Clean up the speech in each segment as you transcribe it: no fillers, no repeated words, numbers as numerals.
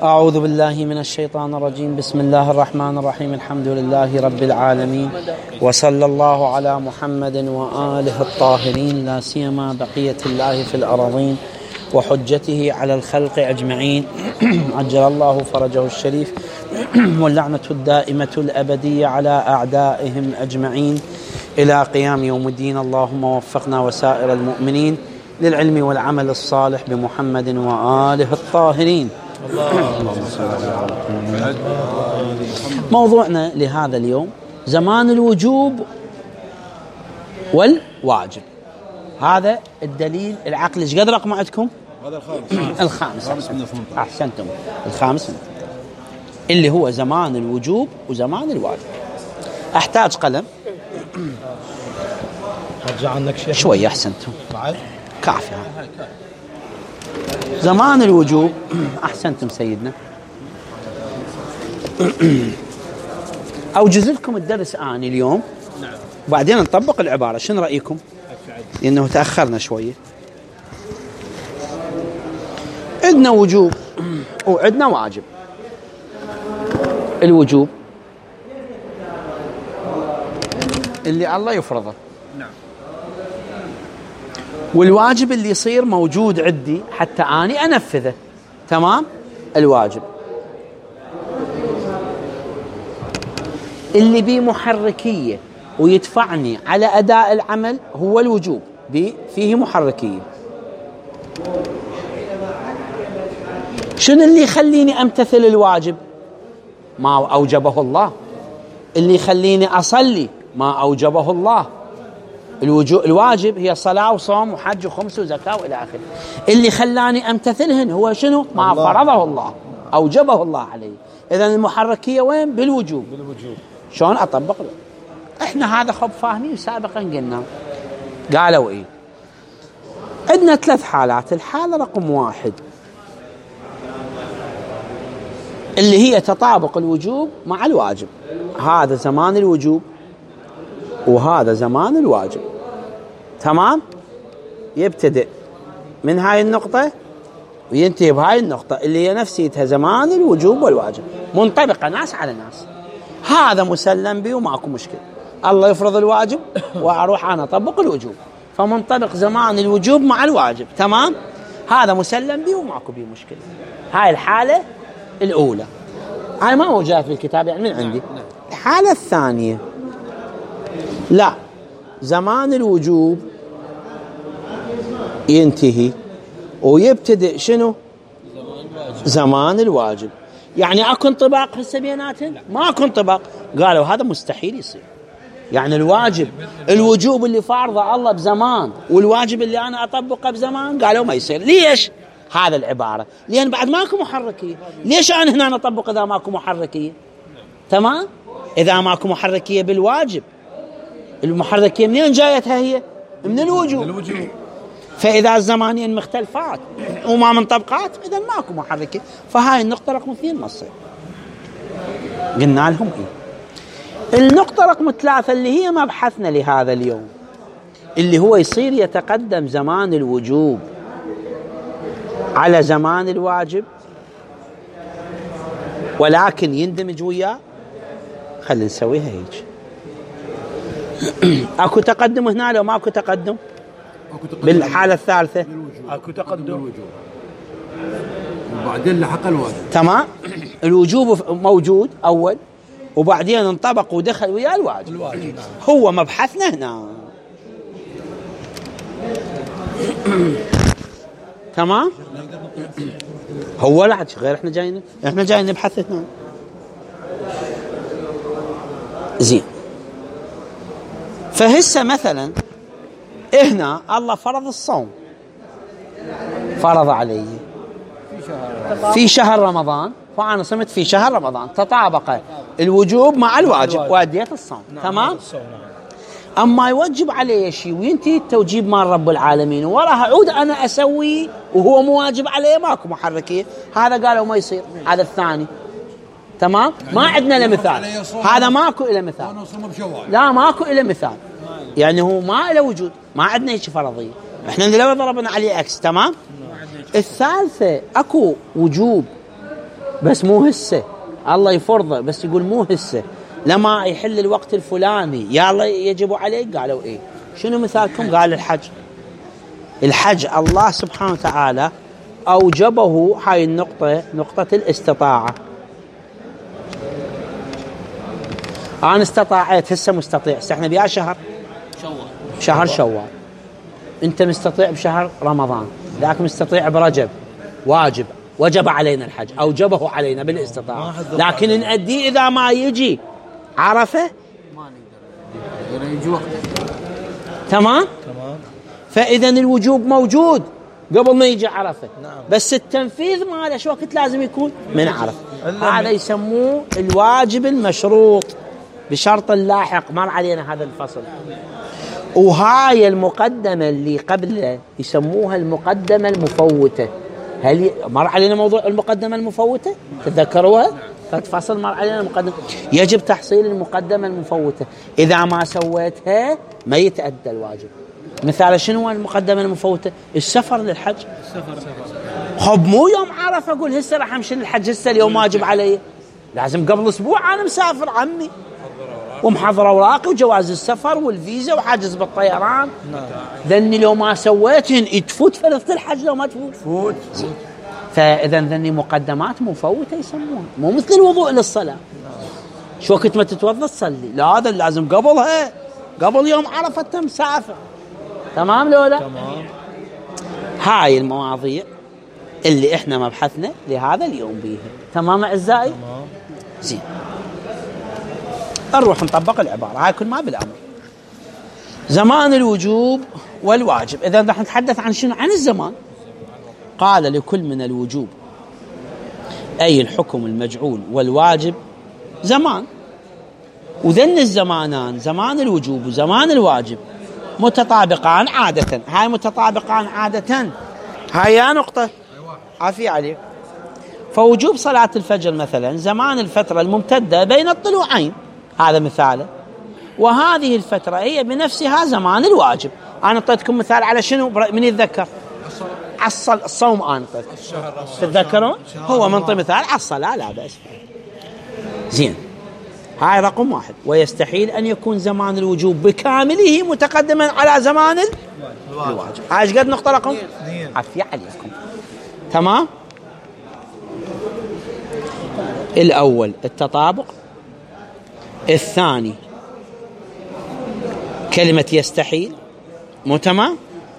أعوذ بالله من الشيطان الرجيم. بسم الله الرحمن الرحيم. الحمد لله رب العالمين، وصلى الله على محمد وآله الطاهرين، لا سيما بقية الله في الأراضين وحجته على الخلق أجمعين. عجل الله فرجه الشريف، واللعنة الدائمة الأبدية على أعدائهم أجمعين إلى قيام يوم الدين. اللهم وفقنا وسائر المؤمنين للعلم والعمل الصالح بمحمد وآله الطاهرين. موضوعنا لهذا اليوم زمان الوجوب والواجب. هذا الدليل العقلي. ايش قد رقم عندكم؟ هذا الخامس. احسنتم. الخامس اللي هو زمان الوجوب وزمان الواجب. احتاج قلم. رجع عنك شيء شوي. احسنتم. بعد كافي. زمان الوجوب. احسنتم سيدنا. اوجز لكم الدرس اني اليوم، وبعدين نطبق العبارة. شنو رأيكم؟ لأنه تأخرنا شوية. عندنا وجوب وعندنا واجب. الوجوب اللي الله يفرضه، والواجب اللي يصير موجود عندي حتى أني أنفذه. تمام؟ الواجب اللي بيه محركية ويدفعني على أداء العمل هو الوجوب، فيه محركية. شنو اللي يخليني أمتثل الواجب؟ ما أوجبه الله. اللي يخليني أصلي ما أوجبه الله. الواجب هي صلاة وصوم وحج وخمس وزكاة وإلى آخره. اللي خلاني أمتثلهن هو شنو؟ ما فرضه الله، أوجبه الله علي. إذن المحركية وين؟ بالوجوب. شلون أطبق؟ احنا هذا خب فاهمين سابقا قلنا. قالوا ايه؟ عندنا ثلاث حالات. الحالة رقم 1 اللي هي تطابق الوجوب مع الواجب. هذا زمان الوجوب وهذا زمان الواجب. تمام؟ يبتدئ من هاي النقطة وينتهي بهاي النقطة اللي هي نفسيتها زمان الوجوب والواجب، منطبقة ناس على ناس. هذا مسلم به وماكو مشكلة. الله يفرض الواجب وأروح أنا أطبق الوجوب، فمنطبق زمان الوجوب مع الواجب. تمام؟ هذا مسلم به وماكو به مشكلة. هاي الحالة الأولى، هاي ما موجودة في الكتاب يعني من عندي. الحالة الثانية لا، زمان الوجوب ينتهي ويبتدئ شنو؟ زمان الواجب. يعني اكو انطباق هسه بيناتهم؟ ما اكو انطباق. قالوا هذا مستحيل يصير. يعني الوجوب اللي فارضه الله بزمان والواجب اللي انا اطبقه بزمان، قالوا ما يصير. ليش؟ هذا العبارة لأن بعد ماكو محركية. ليش أنا هنا نطبق إذا ماكو محركية؟ تمام؟ إذا ماكو محركية بالواجب، المحركية منين جايتها هي؟ من الوجوب. فإذا الزمانين مختلفات وما منطبقات إذا ماكو محركية. فهاي النقطة رقم 2 ما تصير. قلنا لهم إيه؟ النقطة رقم 3 اللي هي مبحثنا لهذا اليوم، اللي هو يصير يتقدم زمان الوجوب على زمان الواجب ولكن يندمج وياه. خلينا نسويها هيك. اكو تقدم هنا لو ماكو تقدم؟ بالحالة الثالثة اكو تقدم وبعدين لحق الواجب. تمام؟ الوجوب موجود أول وبعدين انطبق ودخل وياه الواجب. هو مبحثنا هنا. تمام؟ هو لا غير احنا جايين نبحث هنا. زين. فهسه مثلا هنا الله فرض الصوم، فرض علي في شهر رمضان، فأنا صمت في شهر رمضان، تطابق الوجوب مع الواجب وأديت الصوم. تمام؟ أما يوجب علي شيء وينتهي التوجيب مال رب العالمين وراها عود أنا أسوي وهو مواجب علي، ماكو محركية. هذا قالوا ما يصير. هذا الثاني. تمام؟ ما عندنا له مثال. هذا ماكو إله مثال. لا ماكو إله مثال. يعني هو ما له وجود. ما عندنا شيء فرضية. احنا لو ضربنا عليه أكس. تمام؟ الثالثة اكو وجوب بس مو هسه، الله يفرضه بس يقول مو هسه، لما يحل الوقت الفلاني يلا يجب عليك. قالوا إيه. شنو مثالكم؟ قال الحج. الحج الله سبحانه وتعالى أوجبه، هاي النقطة نقطة الاستطاعة. أنا استطاعت، هسه مستطيع، احنا بيا شهر شوال، أنت مستطيع بشهر رمضان، ذاك مستطيع برجب، وجب علينا الحج، أوجبه علينا بالاستطاعة، لكن نأديه إذا ما يجي عرفة ما نقدر يجي وقت. تمام. فإذا الوجوب موجود قبل ما يجي عرفة. نعم. بس التنفيذ ماله شو وقت لازم يكون؟ من عرفة. هذا يسموه الواجب المشروط بشرط لاحق. مر علينا هذا الفصل. وهاي المقدمة اللي قبل يسموها المقدمة المفوتة. هل مر علينا موضوع المقدمة المفوتة؟ تتذكروها؟ فصل مر علينا المقدمة. يجب تحصيل المقدمة المفوتة، إذا ما سويتها ما يتأدى الواجب. مثال شنو المقدمة المفوتة؟ السفر للحج. خب مو يوم عرفة أقول هسه راح أمشي للحج، هسه اليوم واجب علي، لازم قبل أسبوع أنا مسافر عمي ومحضر أوراقي وجواز السفر والفيزا وحاجز بالطيران. ذني لو ما سويتهن تفوت فرضة الحج، لو ما تفوت. فإذا ذني مقدمات مفوتة يسموها، مو مثل الوضوء للصلاة. شو وقت ما تتوضأ تصلي، لا هذا لازم قبلها، قبل يوم عرفة أنت مسافر. تمام لولا؟ تمام. هاي المواضيع اللي احنا مبحثنا لهذا اليوم بيها. تمام أعزائي؟ تمام. زين، نروح نطبق العبارة هاي كل ما بالأمر. زمان الوجوب والواجب. إذا نحن نتحدث عن شنو؟ عن الزمان. قال لكل من الوجوب أي الحكم المجعول والواجب زمان. وذن الزمانان، زمان الوجوب وزمان الواجب، متطابقان عادة. هاي متطابقان عادة، هاي نقطة عافية عليك. فوجوب صلاة الفجر مثلا زمان الفترة الممتدة بين الطلوعين، هذا مثاله، وهذه الفترة هي بنفسها زمان الواجب. أنا أعطيتكم مثال على شنو من يتذكر؟ الصوم. أنا تتذكرون؟ هو منطق مثال على الصلاة، لا بأس. زين، هاي رقم واحد. ويستحيل أن يكون زمان الوجوب بكامله متقدما على زمان الواجب. هاي قد نقطة رقم عافية عليكم. تمام. الأول التطابق، الثاني كلمة يستحيل. مو تمام؟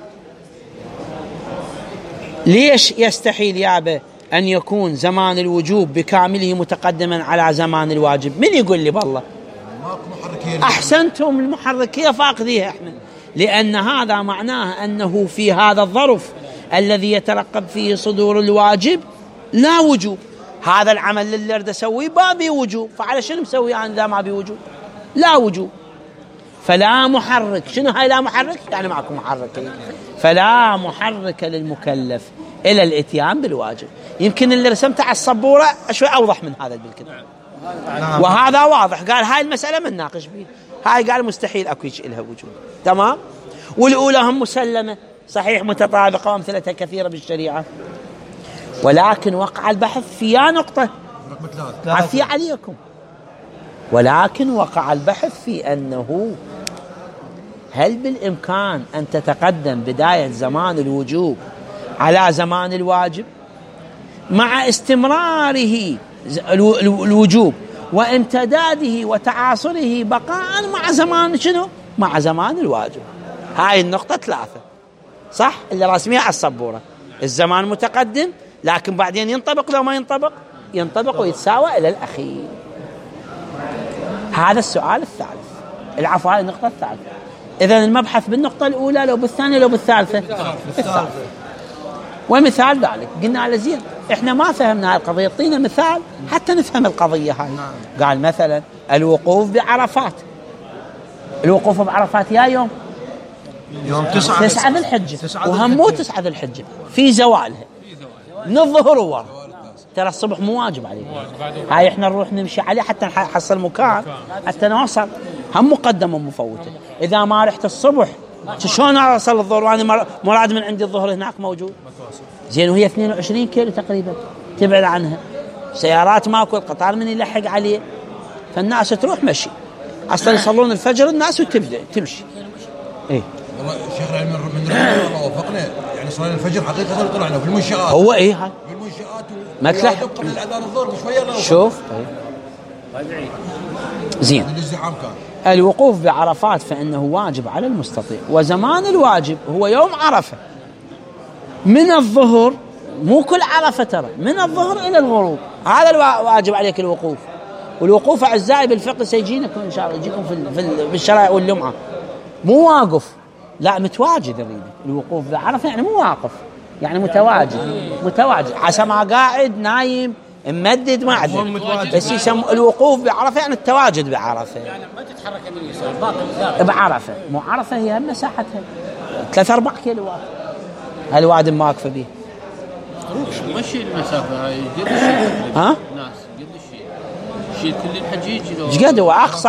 ليش يستحيل يابا أن يكون زمان الوجوب بكامله متقدما على زمان الواجب؟ من يقول لي بالله؟ أحسنتم، المحركية فاقديها احنا. لأن هذا معناه أنه في هذا الظرف الذي يترقب فيه صدور الواجب لا وجوب. هذا العمل اللي أريد أسويه ما بي وجوب، فعلى شنو مسوي أنا إذا ما بي وجوب؟ لا وجوب. فلا محرك. شنو هاي لا محرك؟ يعني معكم محركين. فلا محرك للمكلف إلى الإتيان بالواجب. يمكن اللي رسمته على السبورة شوي أوضح من هذا بالكتاب. وهذا واضح. قال هاي المسألة ما نناقش بيه. هاي قال مستحيل أكو يجي لها وجوب. تمام. والأولى هم مسلمة، صحيح متطابقة وأمثلتها كثيرة بالشريعة، ولكن وقع البحث في نقطة عافية عليكم. ولكن وقع البحث في أنه هل بالإمكان أن تتقدم بداية زمان الوجوب على زمان الواجب مع استمراره الوجوب وامتداده وتعاصره بقاء مع زمان شنو؟ مع زمان الواجب. هاي النقطة 3 صح اللي رسميها على السبورة. الزمان متقدم لكن بعدين ينطبق، لو ما ينطبق ويتساوى إلى الأخير. هذا السؤال الثالث. العفو، هذه النقطة الثالثة. إذن المبحث بالنقطة الأولى لو بالثانية لو بالثالثة؟ بالثالثة. ومثال ذلك قلنا على زين إحنا ما فهمنا القضية، اعطينا مثال حتى نفهم القضية هاي. قال مثلا الوقوف بعرفات. الوقوف بعرفات يا يوم 9 ذي الحجة، وهم مو 9 ذي الحجة، في زوالها من الظهر وورا. ترى الصبح مو واجب عليك. هاي احنا نروح نمشي عليه حتى نحصل مكان حتى نوصل، هم مقدمة ومفوتة. إذا ما رحت الصبح شلون أوصل الظهر وأنا مراد من عندي الظهر هناك موجود؟ زين، وهي 22 كيلو تقريبا تبعد عنها. سيارات ماكو، القطار من يلحق عليه، فالناس تروح مشي. اصلا يصلون الفجر الناس وتبدا تمشي. ايه والله شيخنا من رحمه الله وفقنا، يعني صلينا الفجر حقيقه طلعنا في المنشآت. هو ايه هاي في المنشآت ما تلحق قبل الاذان الظهر بشويه. شوف زين. الازدحام كان الوقوف بعرفات فإنه واجب على المستطيع، وزمان الواجب هو يوم عرفة من الظهر، مو كل عرفة ترى، من الظهر إلى الغروب، هذا الواجب عليك الوقوف. والوقوف أعزائي بالفقه سيجينكم إن شاء الله، يجيكم في الشرائع واللمعة، مو واقف، لا متواجد. الريدة الوقوف بعرفة يعني مو واقف، يعني متواجد عسى ما قاعد نايم ممدد ما عدل، بس يسمى الوقوف بعرفة يعني التواجد بعرفة، يعني ما تتحرك يمين يسار باقي بعرفة. مو عرفة هي مساحتها 3-4 كيلوات، هالوادي ما واقفة به. مشي المسافة هاي قد الشيء ها؟ ناس قد الشيء كل الحجيج لو ايش قد هو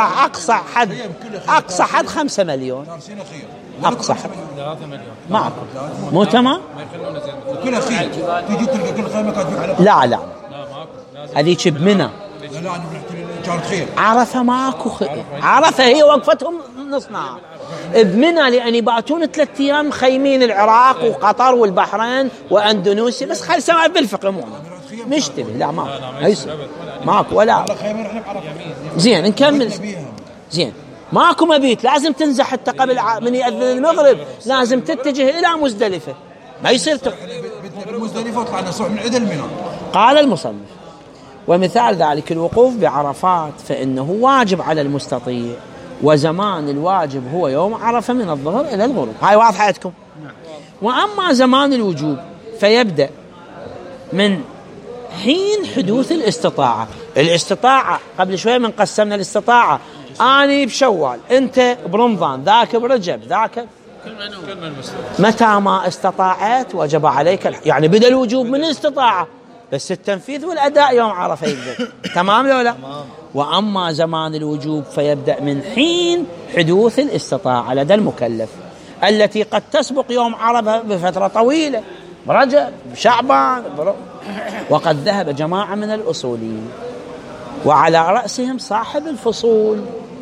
اقصى حد 5 مليون اقصى حد. 3 مليون معكم مو تمام؟ ما يخلونه زين كل خير تجي تلقى كل خيمه كانت في على لا لا ماكو لازم. هذيك بمنى. لا انا رحت كانت خير. عرفة ماكو عرفة هي وقفتهم نص نهار. بمنى لأن يباتون 3 أيام مخيمين، العراق وقطر والبحرين وأندونيسيا، بس خل سواء بالفقه مو مشتبه. لا ماكو ولا زين. نكمل زين. ماكو مبيت، لازم تنزح حتى قبل من يأذن المغرب، لازم تتجه إلى مزدلفة، ما يصير مزدلفة وطلعنا صبح من عدل منى. قال المصنف: ومثال ذلك الوقوف بعرفات فإنه واجب على المستطيع، وزمان الواجب هو يوم عرفة من الظهر إلى الغروب. هاي واضحة عندكم؟ وأما زمان الوجوب فيبدأ من حين حدوث الاستطاعة قبل شوية من قسمنا الاستطاعة، أنا بشوال، أنت برمضان، ذاك برجب، ذاك متى ما استطاعت وجب عليك يعني بدأ الوجوب من الاستطاعة، بس التنفيذ والأداء يوم عرفة يبدأ. تمام لو لا؟ وأما زمان الوجوب فيبدأ من حين حدوث الاستطاعة لدى المكلف، التي قد تسبق يوم عرفة بفترة طويلة، برجب، بشعبان، وقد ذهب جماعة من الأصوليين وعلى رأسهم صاحب الفصول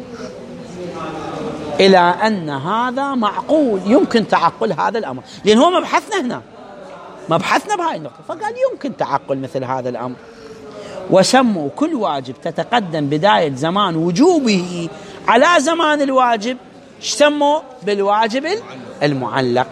إلى أن هذا معقول، يمكن تعقل هذا الأمر، لأن هو مبحثنا بهاي النقطة، فقال يمكن تعقل مثل هذا الأمر. وسموا كل واجب تتقدم بداية زمان وجوبه على زمان الواجب، سموا بالواجب المعلق.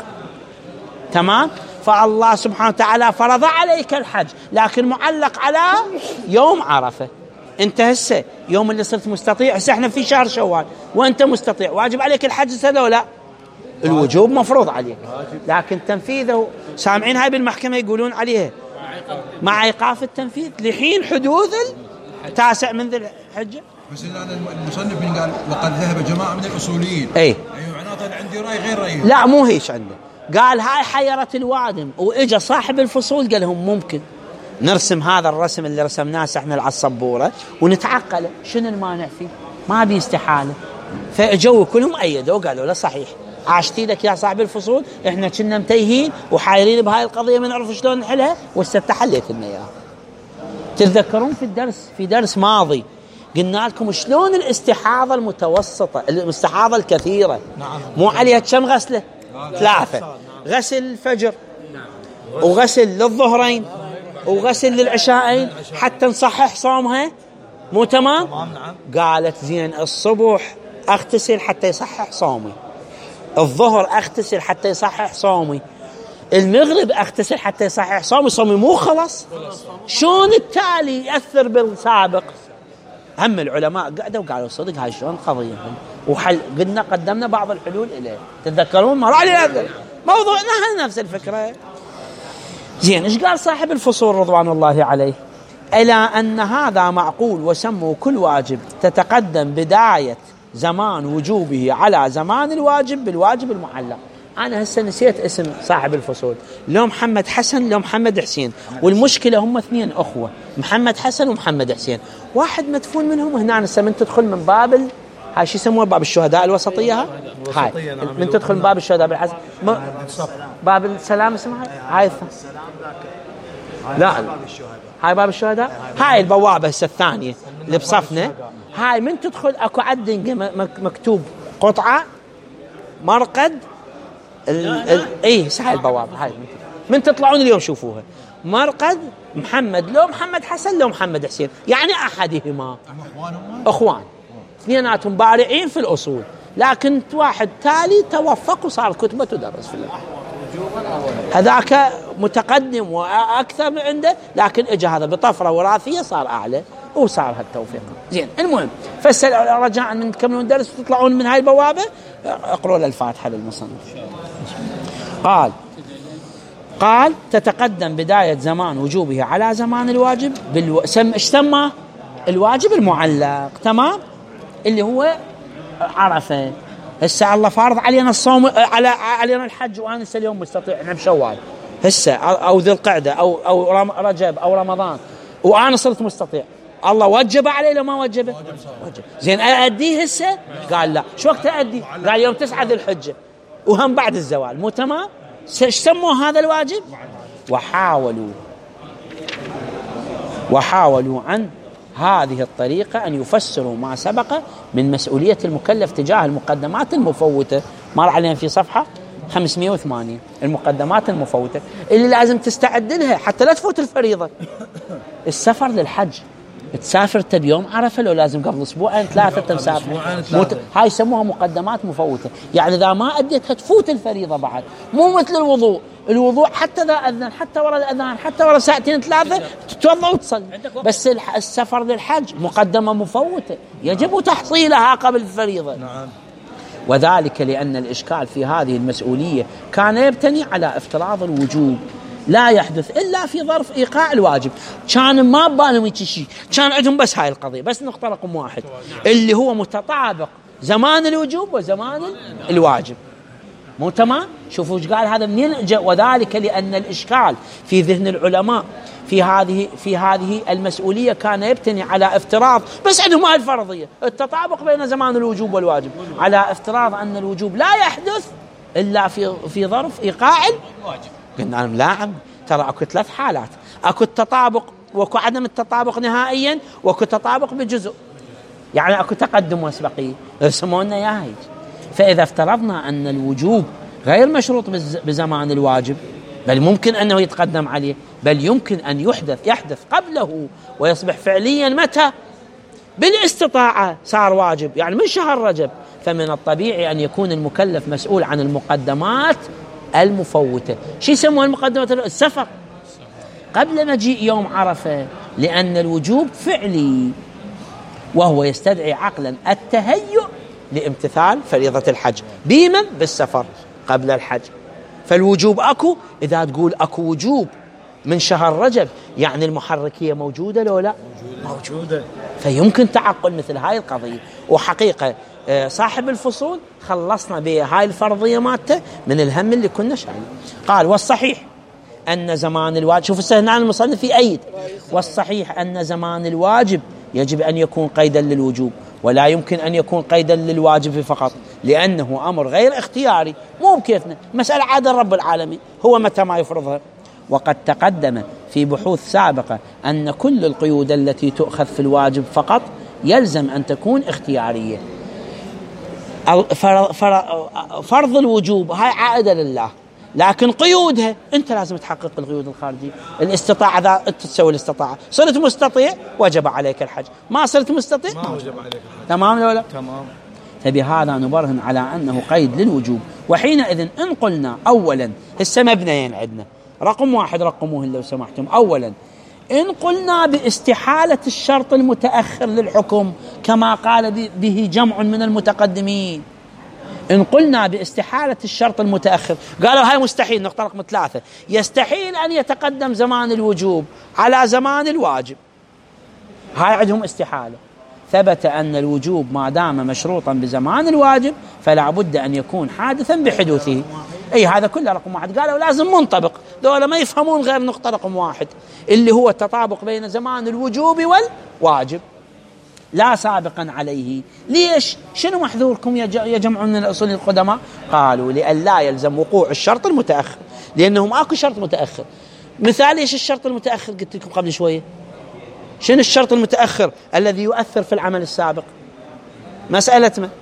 تمام؟ فالله سبحانه وتعالى فرض عليك الحج، لكن معلق على يوم عرفة. انت هسه يوم اللي صرت مستطيع، هسه احنا في شهر شوال وانت مستطيع، واجب عليك الحج هسه لو لا؟ الوجوب مفروض عليك، لكن تنفيذه سامعين هاي بالمحكمة يقولون عليها مع إيقاف التنفيذ لحين حدوث 9 من ذي الحجة. بس أنا المصنف قال وقد ذهب جماعة من الأصوليين. أي معناته عندي رأي غير رأيه. لا مو هيش عنده، قال هاي حيرة الوادم، وإجا صاحب الفصول قال لهم ممكن نرسم هذا الرسم اللي رسمناه احنا على السبورة ونتعقله، شنو المانع فيه؟ ما بي استحالة. فاجوا كلهم أيدوا قالوا لا صحيح، عاشتي لك يا صاحب الفصول، احنا كنا متيهين وحايرين بهاي القضية ما نعرف شلون نحلها، والست حليت لنا اياها. تتذكرون في درس ماضي قلنا لكم شلون الاستحاضة المتوسطة، الاستحاضة الكثيرة مو عليها كم غسلة؟ 3، غسل الفجر وغسل للظهرين وغسل للعشاءين حتى نصحح صومها، مو تمام؟ قالت زين الصبح اغتسل حتى يصحح صومي، الظهر اغتسل حتى يصحح صومي، المغرب اغتسل حتى يصحح صومي مو خلص؟ شلون التالي يأثر بالسابق؟ هم العلماء قعدوا وقالوا صدق هاي شلون قضية، قلنا قدمنا بعض الحلول إليه. تتذكرون مر علي هذا موضوعنا نفس الفكرة. زين ايش قال صاحب الفصول رضوان الله عليه؟ إلى أن هذا معقول، وسموا كل واجب تتقدم بداية زمان وجوبه على زمان الواجب بالواجب المعلق. أنا هسه نسيت اسم صاحب الفصول، لو محمد حسن لو محمد حسين، والمشكلة هم 2 أخوة، محمد حسن ومحمد حسين، واحد مدفون منهم هنا. هسه من تدخل من باب هاي شو يسموه باب الشهداء الوسطية، هاي من تدخل من باب الشهداء بالحسن باب السلام اسمها هاي لا هاي باب الشهداء. هاي البوابة هسه الثانية اللي بصفنا، هاي من تدخل اكو عدن مكتوب قطعة مرقد اي هاي البوابة. هاي من تطلعون اليوم شوفوها، مرقد محمد، لو محمد حسن لو محمد حسين، يعني احدهما اخوان اثنيناتهم بارعين في الاصول، لكن واحد تالي توفق وصار كتبه تدرس في الله. هذاك متقدم واكثر من عنده، لكن اجى هذا بطفره وراثيه صار اعلى وصار هالتوفيق. زين المهم رجاء من تكملون درس وتطلعون من هاي البوابه اقروا الفاتحه للمصنف. قال تتقدم بداية زمان وجوبه على زمان الواجب ايش سمى الواجب المعلق، تمام، اللي هو عرفه. هسه الله فارض علينا الصوم، علينا الحج، وانا اليوم مستطيع احنا بشوال هسه او ذي القعده او رجب او رمضان، وانا صرت مستطيع، الله وجب علي لو ما وجبه؟ وجب. زين ااديه هسه؟ قال لا. شو وقت ادي؟ قال يوم 9 ذي الحجه وهم بعد الزوال، مو تمام؟ ايش سموا هذا الواجب؟ وحاولوا عن هذه الطريقة أن يفسروا ما سبق من مسؤولية المكلف تجاه المقدمات المفوتة. مر علينا في صفحة 508 المقدمات المفوتة اللي لازم تستعد لها حتى لا تفوت الفريضة. السفر للحج، تسافر بيوم عرفة لو لازم قبل أسبوعين 3 تسافر، هاي يسموها مقدمات مفوتة. يعني إذا ما أديتها تفوت الفريضة بعد، مو مثل الوضوء حتى إذا أذن، حتى ورا الأذان، حتى ورا 2 3 تتوضأ وتصلي. بس السفر للحج مقدمة مفوتة يجب تحصيلها قبل الفريضة. نعم. وذلك لأن الإشكال في هذه المسؤولية كان يبتني على افتراض الوجوب لا يحدث إلا في ظرف إيقاع الواجب. كان ما ببالهم شيء، كان عندهم بس هاي القضية، بس نقطة رقم 1 اللي هو متطابق زمان الوجوب وزمان الواجب. مو تمام؟ شوفوا ايش قال هذا منين جاء. وذلك لأن الإشكال في ذهن العلماء في هذه المسؤولية كان يبتني على افتراض، بس عندهم هاي الفرضية التطابق بين زمان الوجوب والواجب، على افتراض أن الوجوب لا يحدث إلا في ظرف إيقاع الواجب. قلنا لهم لا عم، ترى اكو 3 حالات، اكو التطابق واكو عدم التطابق نهائيا واكو تطابق بجزء، يعني اكو تقدم واسبقية يسمونه يا هيك. فإذا افترضنا أن الوجوب غير مشروط بزمان الواجب، بل ممكن أنه يتقدم عليه، بل يمكن أن يحدث قبله ويصبح فعليا متى؟ بالاستطاعة صار واجب، يعني من شهر رجب، فمن الطبيعي أن يكون المكلف مسؤول عن المقدمات المفوتة. شو يسموها المقدمات؟ السفر قبل مجيء يوم عرفة، لأن الوجوب فعلي وهو يستدعي عقلا التهيؤ لامتثال فريضة الحج بمن؟ بالسفر قبل الحج. فالوجوب أكو، إذا تقول أكو وجوب من شهر رجب يعني المحركية موجودة لو لا؟ موجودة. فيمكن تعقل مثل هاي القضية. وحقيقة صاحب الفصول خلصنا بهاي الفرضية مالته من الهم اللي كنا شايلين. قال والصحيح أن زمان الواجب، شوف السهل عن المصنف في أيد، والصحيح أن زمان الواجب يجب أن يكون قيدا للوجوب، ولا يمكن أن يكون قيدا للواجب فقط، لأنه أمر غير اختياري، مو بكيفنا، مسألة عادة رب العالمين هو متى ما يفرضها. وقد تقدم في بحوث سابقة أن كل القيود التي تؤخذ في الواجب فقط يلزم أن تكون اختيارية. فرض الوجوب هاي عائدة لله، لكن قيودها أنت لازم تحقق القيود الخارجية. الاستطاعة، إذا أنت تسوي الاستطاعة صرت مستطيع وجب عليك الحج، ما صرت مستطيع ما وجب عليك الحج. تمام ولا لا؟ تمام. فبهذا نبرهن على أنه قيد للوجوب. وحينئذ إن قلنا أولا هسه مبنيين عندنا، رقم 1 رقموهن لو سمحتم. أولا إن قلنا باستحالة الشرط المتأخر للحكم كما قال به جمع من المتقدمين، إن قلنا باستحالة الشرط المتأخر، قالوا هاي مستحيل، نقطة رقم 3 يستحيل أن يتقدم زمان الوجوب على زمان الواجب، هاي عندهم استحالة. ثبت أن الوجوب ما دام مشروطا بزمان الواجب فلا بد أن يكون حادثا بحدوثه. أي هذا كله رقم 1. قالوا لازم منطبق، دول ما يفهمون غير نقطة رقم 1 اللي هو التطابق بين زمان الوجوب والواجب لا سابقا عليه. ليش؟ شنو محذوركم يا جمع من الأصول القدماء؟ قالوا لأن لا يلزم وقوع الشرط المتأخر، لأنه ماكو شرط متأخر. مثال ايش الشرط المتأخر قلت لكم قبل شوية؟ شنو الشرط المتأخر الذي يؤثر في العمل السابق؟ مسألة ما؟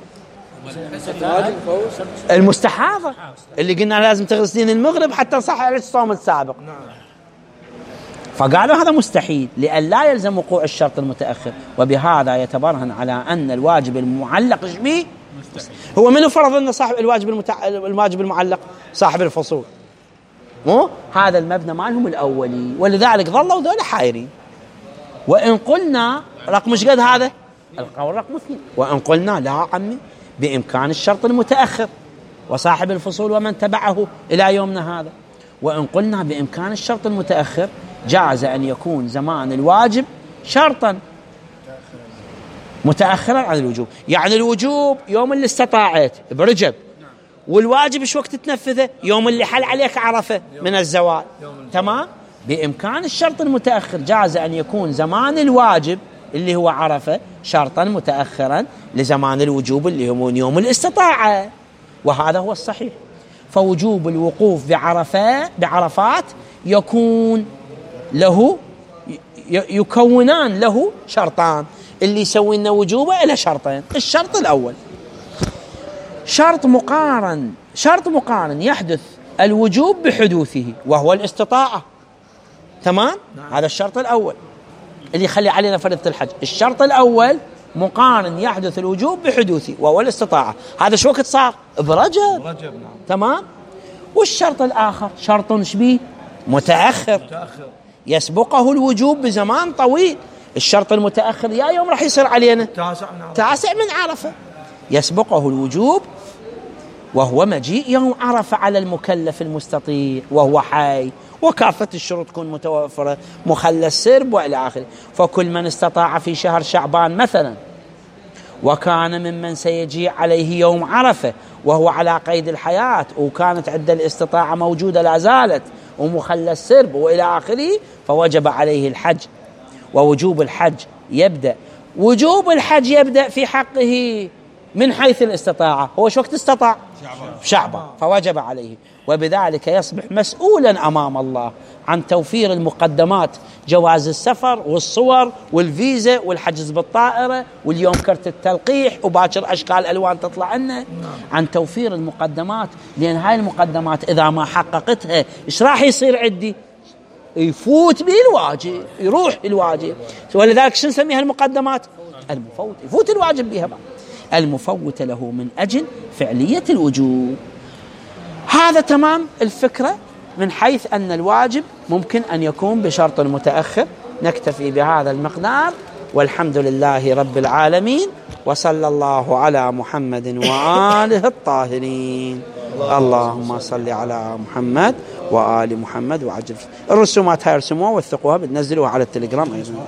المستحاضة اللي قلنا لازم تغسلين المغرب حتى نصح على الصوم السابق. فقالوا هذا مستحيل لأن لا يلزم وقوع الشرط المتأخر، وبهذا يتبرهن على أن الواجب المعلق به هو من فرض أن صاحب الواجب المعلق صاحب الفصول، مو هذا المبنى مالهم الأولي، ولذلك ظلوا ذولا حائرين. وإن قلنا رقم مش قد هذا القول رقم 2، وإن قلنا لا عمي بإمكان الشرط المتأخر وصاحب الفصول ومن تبعه إلى يومنا هذا، وإن قلنا بإمكان الشرط المتأخر جاز أن يكون زمان الواجب شرطا متأخرا عن الوجوب. يعني الوجوب يوم اللي استطاعت برجب، والواجب ايش وقت تنفذه؟ يوم اللي حل عليك عرفة من الزوال. تمام. بإمكان الشرط المتأخر جاز أن يكون زمان الواجب اللي هو عرفة شرطا متأخرا لزمان الوجوب اللي هو يوم الاستطاعة، وهذا هو الصحيح. فوجوب الوقوف بعرفات يكون له يكونان له شرطان اللي يسوي لنا وجوبه إلى شرطين. الشرط الأول شرط مقارن يحدث الوجوب بحدوثه وهو الاستطاعة. تمام. هذا الشرط الأول اللي يخلي علينا فريضة الحج. الشرط الأول مقارن يحدث الوجوب بحدوثه وهو الاستطاعة. هذا شو وقت صار؟ برجب. نعم. تمام. والشرط الآخر شرط شبيه متأخر يسبقه الوجوب بزمان طويل. الشرط المتأخر يا يوم راح يصير علينا 9 من عرفة، يسبقه الوجوب وهو مجيء يوم عرفة على المكلف المستطيع وهو حي، وكافة الشروط تكون متوفرة، مخلى سرب وإلى آخره. فكل من استطاع في شهر شعبان مثلا وكان ممن سيجيء عليه يوم عرفة وهو على قيد الحياة وكانت عدة الاستطاعة موجودة لا زالت ومخلى السرب وإلى آخره، فوجب عليه الحج. ووجوب الحج يبدأ في حقه من حيث الاستطاعة. هو شو وقت استطاع؟ شعبان. فوجب عليه، وبذلك يصبح مسؤولا أمام الله عن توفير المقدمات، جواز السفر والصور والفيزا والحجز بالطائرة واليوم كرت التلقيح وباكر أشكال ألوان تطلع لنا، عن توفير المقدمات. لأن هاي المقدمات إذا ما حققتها إيش راح يصير عندي؟ يفوت به الواجب، يروح الواجب. ولذلك شو نسميها المقدمات؟ المفوت، يفوت الواجب بها بقى. المفوت له من أجل فعلية الوجوب. هذا تمام الفكرة من حيث أن الواجب ممكن أن يكون بشرط متأخر. نكتفي بهذا المقدار والحمد لله رب العالمين، وصلى الله على محمد وآله الطاهرين. اللهم صل على محمد وآل محمد وعجل. الرسومات هاي ارسموها وثقوها، بتنزلوها على التليجرام أيضا.